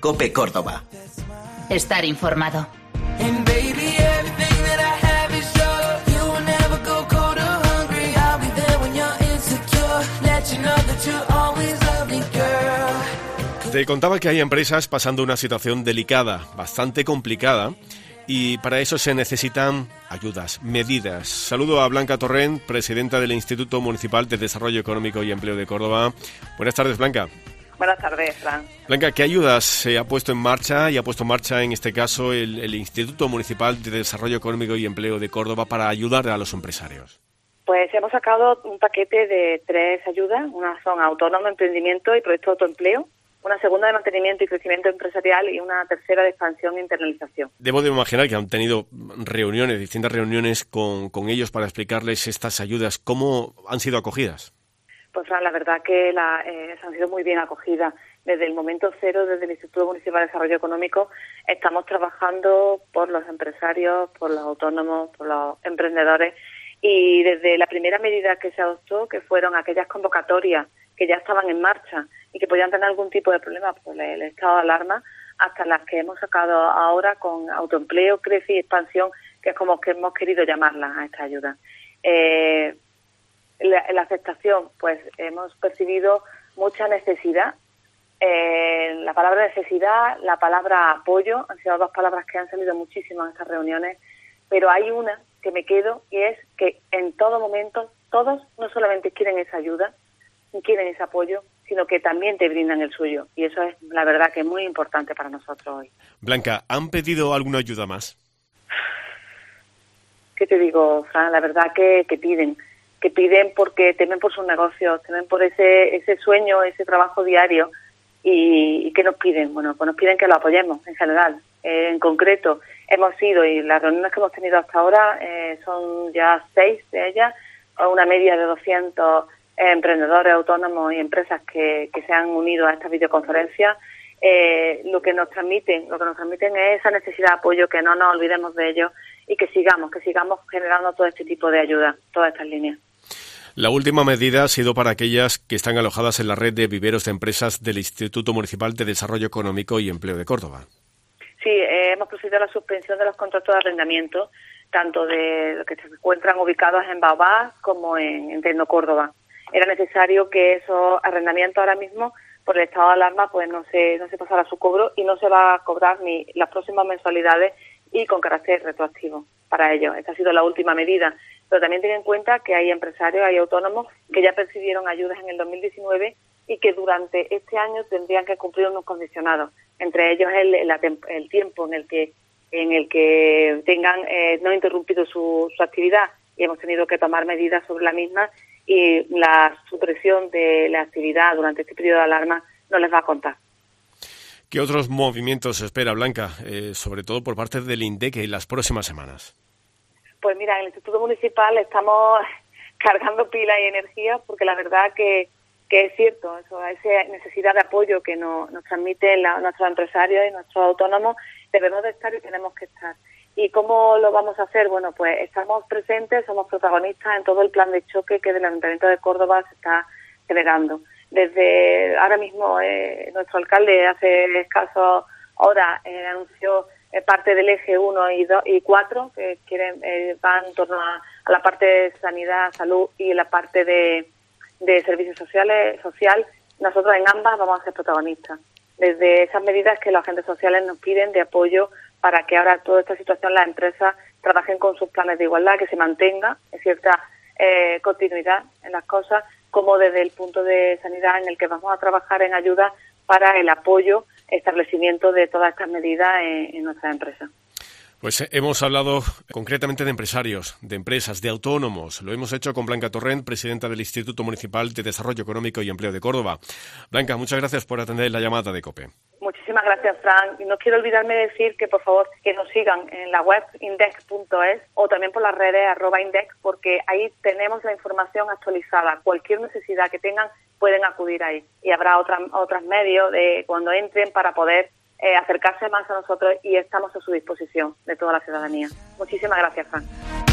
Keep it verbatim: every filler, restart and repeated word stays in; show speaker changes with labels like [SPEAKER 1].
[SPEAKER 1] COPE Córdoba.
[SPEAKER 2] Estar informado.
[SPEAKER 3] Te contaba que hay empresas pasando una situación delicada, bastante complicada, y para eso se necesitan ayudas, medidas. Saludo a Blanca Torrent, presidenta del Instituto Municipal de Desarrollo Económico y Empleo de Córdoba. Buenas tardes, Blanca.
[SPEAKER 4] Buenas tardes, Fran.
[SPEAKER 3] Blanca, ¿qué ayudas se ha puesto en marcha y ha puesto en marcha en este caso el, el Instituto Municipal de Desarrollo Económico y Empleo de Córdoba para ayudar a los empresarios?
[SPEAKER 4] Pues hemos sacado un paquete de tres ayudas. Una son autónomo, emprendimiento y proyecto de autoempleo. Una segunda de mantenimiento y crecimiento empresarial y una tercera de expansión e internalización.
[SPEAKER 3] Debo de imaginar que han tenido reuniones, distintas reuniones con, con ellos para explicarles estas ayudas. ¿Cómo han sido acogidas?
[SPEAKER 4] Pues Fran, la verdad que la, eh, han sido muy bien acogidas. Desde el momento cero, desde el Instituto Municipal de Desarrollo Económico, estamos trabajando por los empresarios, por los autónomos, por los emprendedores. Y desde la primera medida que se adoptó, que fueron aquellas convocatorias que ya estaban en marcha y que podían tener algún tipo de problema por el estado de alarma, hasta las que hemos sacado ahora con autoempleo, crece y expansión, que es como que hemos querido llamarlas a esta ayuda. Eh, la, la aceptación, pues hemos percibido mucha necesidad. Eh, la palabra necesidad, la palabra apoyo, han sido dos palabras que han salido muchísimo en estas reuniones, pero hay una que me quedo y es que en todo momento todos no solamente quieren esa ayuda, quieren ese apoyo, sino que también te brindan el suyo. Y eso es, la verdad, que es muy importante para nosotros hoy.
[SPEAKER 3] Blanca, ¿han pedido alguna ayuda más?
[SPEAKER 4] ¿Qué te digo, Fran? La verdad que, que piden. Que piden porque temen por sus negocios, temen por ese ese sueño, ese trabajo diario. ¿Y, y qué nos piden? Bueno, pues nos piden que lo apoyemos en general. Eh, en concreto, hemos ido, y las reuniones que hemos tenido hasta ahora eh, son ya seis de ellas, una media de doscientos emprendedores, autónomos y empresas que, que se han unido a esta videoconferencia. Eh, lo que nos transmiten, lo que nos transmiten es esa necesidad de apoyo, que no nos olvidemos de ello y que sigamos, que sigamos generando todo este tipo de ayuda, todas estas líneas.
[SPEAKER 3] La última medida ha sido para aquellas que están alojadas en la red de viveros de empresas del Instituto Municipal de Desarrollo Económico y Empleo de Córdoba.
[SPEAKER 4] Sí, eh, hemos procedido a la suspensión de los contratos de arrendamiento, tanto de los que se encuentran ubicados en Baobab como en, en Tecno Córdoba. Era necesario que esos arrendamientos ahora mismo, por el estado de alarma, pues no se no se pasara su cobro y no se va a cobrar ni las próximas mensualidades y con carácter retroactivo para ellos. Esta ha sido la última medida. Pero también ten en cuenta que hay empresarios, hay autónomos que ya percibieron ayudas en el dos mil diecinueve y que durante este año tendrían que cumplir unos condicionados. Entre ellos el, el, el tiempo en el que en el que tengan eh, no interrumpido su, su actividad, y hemos tenido que tomar medidas sobre la misma, y la supresión de la actividad durante este periodo de alarma no les va a contar.
[SPEAKER 3] ¿Qué otros movimientos se espera, Blanca, eh, sobre todo por parte del INDEC en las próximas semanas?
[SPEAKER 4] Pues mira, en el Instituto Municipal estamos cargando pilas y energía, porque la verdad que, que es cierto, eso, esa necesidad de apoyo que nos, nos transmiten la, nuestros empresarios y nuestros autónomos, debemos de estar y tenemos que estar. ¿Y cómo lo vamos a hacer? Bueno, pues estamos presentes, somos protagonistas en todo el plan de choque que del Ayuntamiento de Córdoba se está generando. Desde ahora mismo eh, nuestro alcalde hace escasos horas eh, anunció eh, parte del eje uno y dos y cuatro, que quieren eh, van en torno a, a la parte de sanidad, salud y la parte de, de servicios sociales, social. Nosotros en ambas vamos a ser protagonistas. Desde esas medidas que los agentes sociales nos piden de apoyo para que ahora toda esta situación las empresas trabajen con sus planes de igualdad, que se mantenga cierta eh, continuidad en las cosas, como desde el punto de sanidad en el que vamos a trabajar en ayuda para el apoyo, establecimiento de todas estas medidas en, en nuestras empresas.
[SPEAKER 3] Pues eh, hemos hablado concretamente de empresarios, de empresas, de autónomos. Lo hemos hecho con Blanca Torrent, presidenta del Instituto Municipal de Desarrollo Económico y Empleo de Córdoba. Blanca, muchas gracias por atender la llamada de COPE.
[SPEAKER 4] Muchísimas gracias, Fran. Y no quiero olvidarme de decir que, por favor, que nos sigan en la web indec punto es o también por las redes arroba indec, porque ahí tenemos la información actualizada. Cualquier necesidad que tengan pueden acudir ahí. Y habrá otras otros medios de cuando entren para poder eh, acercarse más a nosotros, y estamos a su disposición de toda la ciudadanía. Muchísimas gracias, Fran.